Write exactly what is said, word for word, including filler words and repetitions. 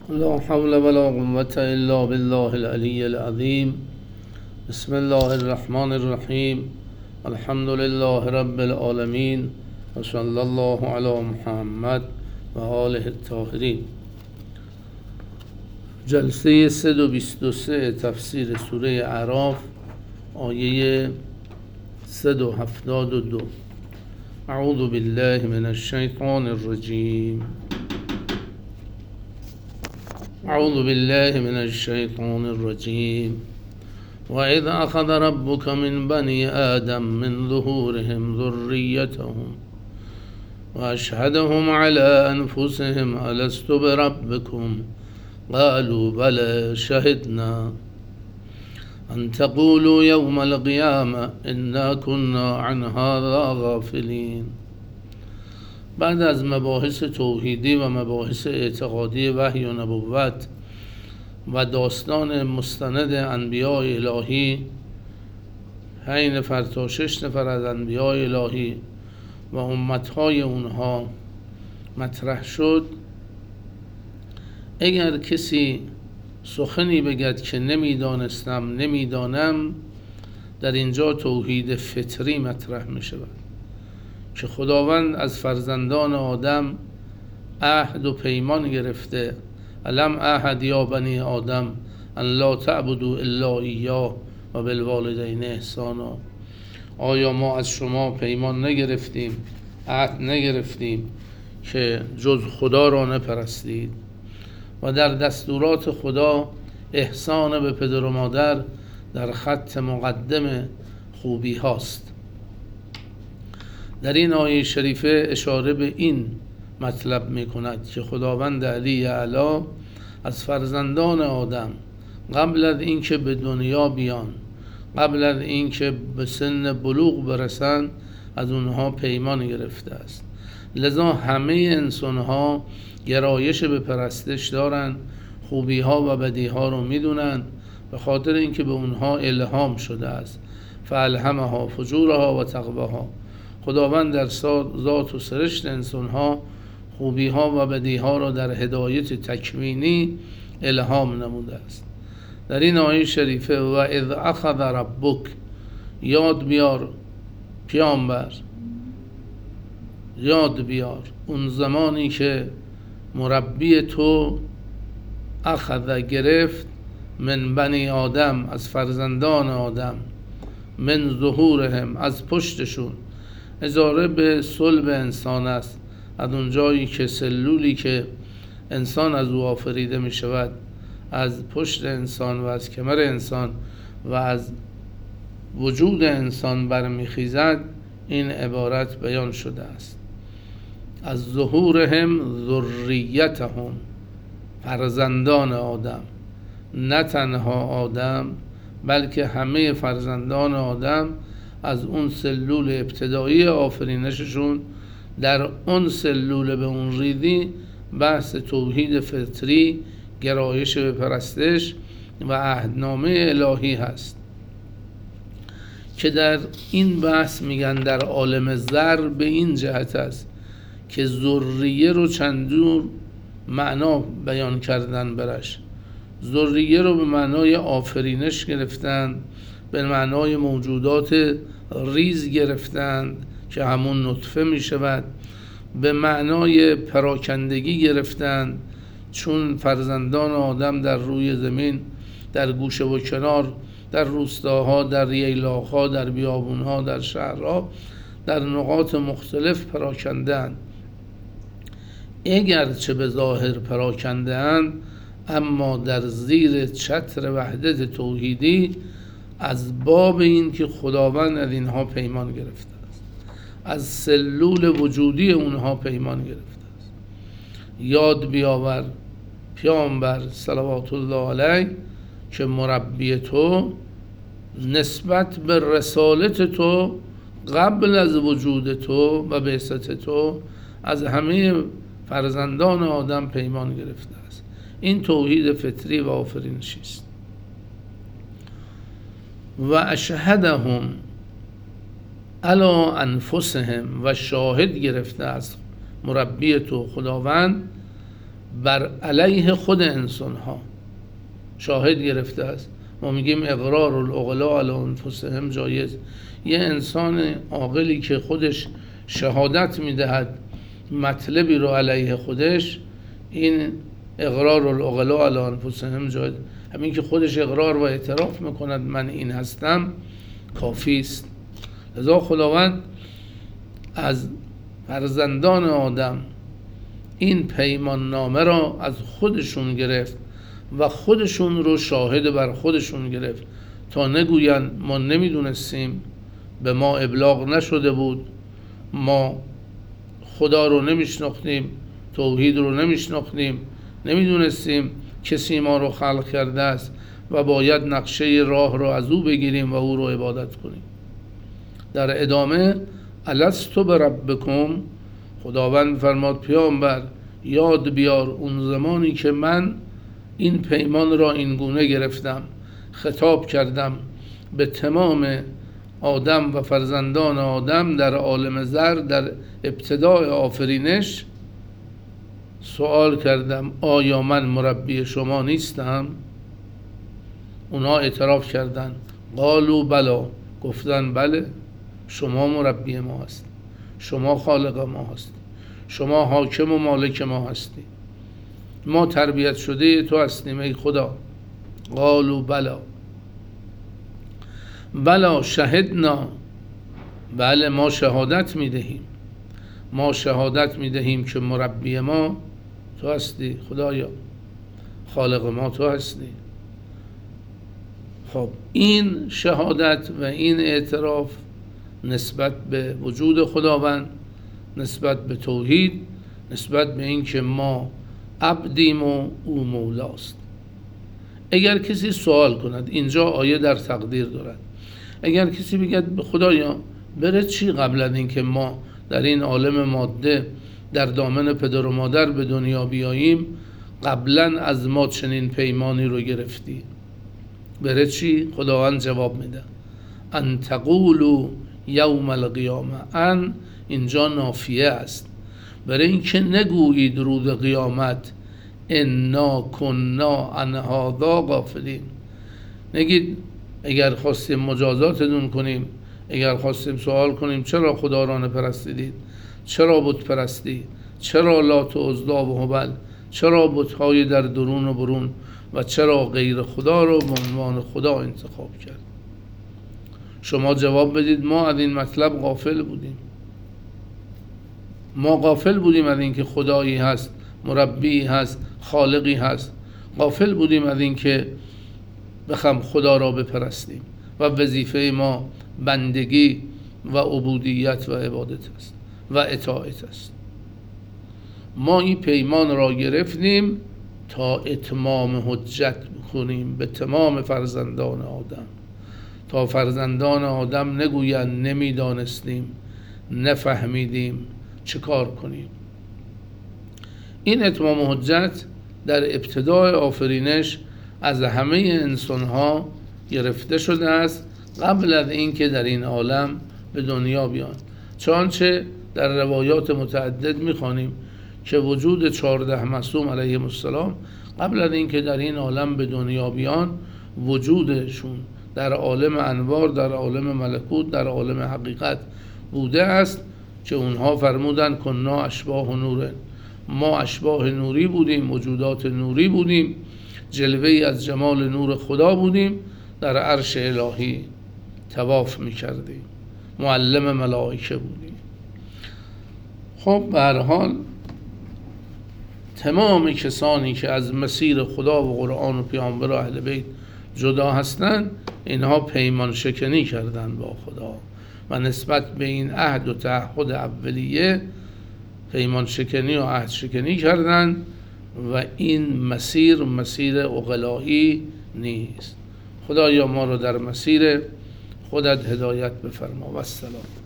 لا حول ولا قوة إلا بالله العلي العظيم. بسم الله الرحمن الرحیم. الحمد لله رب العالمین و صلی الله علی محمد و آله الطاهرین. جلسه صد و بیست و سه تفسیر سوره اعراف، آیه صد و هفتاد و دو. اعوذ بالله من الشیطان الرجیم. اعوذ بالله من الشیطان الرجیم. وَإِذْ أَخَذَ رَبُّكَ مِنْ بَنِي آدَمَ مِنْ ظُهُورِهِمْ ذُرِّيَّتَهُمْ وَأَشْهَدَهُمْ عَلَى أَنفُسِهِمْ أَلَسْتُ بِرَبِّكُمْ قَالُوا بَلَى شَهِدْنَا أَنْ تَقُولُوا يَوْمَ الْقِيَامَةِ إِنَّا كُنَّا عَنْ هَذَا غَافِلِينَ. بعد از مباحث توحیدی و مباحث اعتقادی وحی و نبوت و داستان مستند انبیاء الهی، پنج نفر تا شش نفر از انبیاء الهی و امتهای اونها مطرح شد، اگر کسی سخنی بگد که نمیدانستم نمیدانم، در اینجا توحید فطری مطرح می شود که خداوند از فرزندان آدم عهد و پیمان گرفته. الم اعهد یا بنی آدم ان لا تعبدوا الا ایاه و بالوالدین احسانا. آیا ما از شما پیمان نگرفتیم، عهد نگرفتیم که جز خدا را نپرستید؟ و در دستورات خدا احسان به پدر و مادر در خط مقدم خوبی هاست. در این آیه شریفه اشاره به این مطلب می کند که خداوند علی اعلی از فرزندان آدم قبل از اینکه به دنیا بیان، قبل از اینکه به سن بلوغ برسند، از اونها پیمان گرفته است. لذا همه انسان ها گرایش به پرستش دارند، خوبی ها و بدی ها رو میدونند، به خاطر اینکه به اونها الهام شده است. فالهمها فجورها و تقواها. خداوند در ذات و سرشت انسان ها خوبی ها و بدی ها را در هدایت تکوینی الهام نموده است. در این آیه شریفه و اذ اخذ ربک، یاد بیار پیامبر، یاد بیار اون زمانی که مربی تو اخذ گرفت، من بنی آدم، از فرزندان آدم، من ظهورهم، از پشتشون. اشاره به صلب انسان است، از اون جایی که سلولی که انسان از او آفریده می شود از پشت انسان و از کمر انسان و از وجود انسان برمیخیزد، این عبارت بیان شده است. از ظهورهم ذریتهم، فرزندان آدم، نه تنها آدم بلکه همه فرزندان آدم از اون سلول ابتدایی آفرینششون، در اون سلول به اون ریدی بحث توحید فطری، گرایش به پرستش و عهدنامه الهی هست که در این بحث میگن در عالم ذر به این جهت است که ذریه رو چندور معنا بیان کردن برش. ذریه رو به معنای آفرینش گرفتن، به معنای موجودات ریز گرفتند که همون نطفه می شود، به معنای پراکندگی گرفتند، چون فرزندان آدم در روی زمین، در گوشه و کنار، در روستاها، در ییلاقها، در بیابونها، در شهرها، در نقاط مختلف پراکندند. اگرچه به ظاهر پراکنده‌اند، اما در زیر چتر وحدت توحیدی از باب این که خداوند از اینها پیمان گرفته است، از سلول وجودی اونها پیمان گرفته است. یاد بیاور پیامبر صلوات الله علیه که مربی تو نسبت به رسالت تو قبل از وجود تو و بعثت تو از همه فرزندان آدم پیمان گرفته است. این توحید فطری و آفرینشی است. و اشهدهم علی انفسهم، و شاهد گرفته است مربی تو خداوند بر علیه خود انسان ها شاهد گرفته است. ما میگیم اقرار العقلاء علی انفسهم جایز. یه انسان عاقلی که خودش شهادت میدهد مطلبی رو علیه خودش، این اقرار العقلاء علی انفسهم جایز. همین که خودش اقرار و اعتراف میکند من این هستم کافی است. لذا خداوند از فرزندان آدم این پیمان نامه را از خودشون گرفت و خودشون رو شاهد بر خودشون گرفت تا نگویند ما نمیدونستیم، به ما ابلاغ نشده بود، ما خدا رو نمیشناختیم، توحید رو نمیشناختیم، نمیدونستیم کسی ما رو خلق کرده است و باید نقشه راه رو از او بگیریم و او رو عبادت کنیم. در ادامه الست بربکم، خداوند فرماد پیامبر یاد بیار اون زمانی که من این پیمان را این گونه گرفتم، خطاب کردم به تمام آدم و فرزندان آدم در عالم ذر. در ابتدای آفرینش سوال کردم آیا من مربی شما نیستم؟ اونا اعتراف کردند، قالوا بلا، گفتن بله شما مربی ما هستی، شما خالق ما هستی، شما حاکم و مالک ما هستی، ما تربیت شده تو هستیم ای خدا. قالوا بلا بلا شهدنا، بله ما شهادت میدهیم، ما شهادت میدهیم که مربی ما تو هستی خدایا، خالق ما تو هستی. خب این شهادت و این اعتراف نسبت به وجود خداوند، نسبت به توحید، نسبت به این که ما عبدیم و او مولاست. اگر کسی سوال کند، اینجا آیه در تقدیر دارد، اگر کسی بگد خدایا بره چی قبل از این که ما در این عالم ماده در دامن پدر و مادر به دنیا بیاییم قبلا از ما چنین پیمانی رو گرفتی، بره چی؟ خداوند جواب میده ان تقولوا یوم القیامه. ان اینجا نافیه است، برای این که نگویید روز قیامت انا کنا عن هذا غافلین. نگید اگر خواستیم مجازاتتون کنیم، اگر خواستیم سوال کنیم چرا خدا را نپرستیدید، چرا بت پرستی، چرا لات و عزی و هبل، چرا بت‌های در درون و برون و چرا غیر خدا رو به عنوان خدا انتخاب کرد، شما جواب بدید ما از این مطلب غافل بودیم، ما غافل بودیم از این که خدایی هست، مربی هست، خالقی هست، غافل بودیم از این که بخوام خدا را بپرستیم و وظیفه ما بندگی و عبودیت و عبادت است و اطاعت است. ما این پیمان را گرفتیم تا اتمام حجت بکنیم به تمام فرزندان آدم، تا فرزندان آدم نگویند نمیدانستیم، نفهمیدیم، چه کار کنیم. این اتمام حجت در ابتدای آفرینش از همه انسانها گرفته شده است قبل از اینکه در این عالم به دنیا بیان. چنانچه در روایات متعدد میخوانیم که وجود چهارده معصوم علیهم السلام قبل از اینکه در این عالم به دنیا بیان وجودشون در عالم انوار، در عالم ملکوت، در عالم حقیقت بوده است که اونها فرمودن کنا اشباح نور، ما اشباح نوری بودیم، موجودات نوری بودیم، جلوه‌ای از جمال نور خدا بودیم، در عرش الهی طواف میکردیم، معلم ملائکه بودیم. خب به هر حال تمام کسانی که از مسیر خدا و قرآن و پیامبر و اهل بیت جدا هستند اینها پیمان شکنی کردند با خدا و نسبت به این عهد و تعهد اولیه پیمان شکنی و عهد شکنی کردند و این مسیر مسیر عقلایی نیست. خدایا ما رو در مسیر خودت هدایت بفرما و السلام.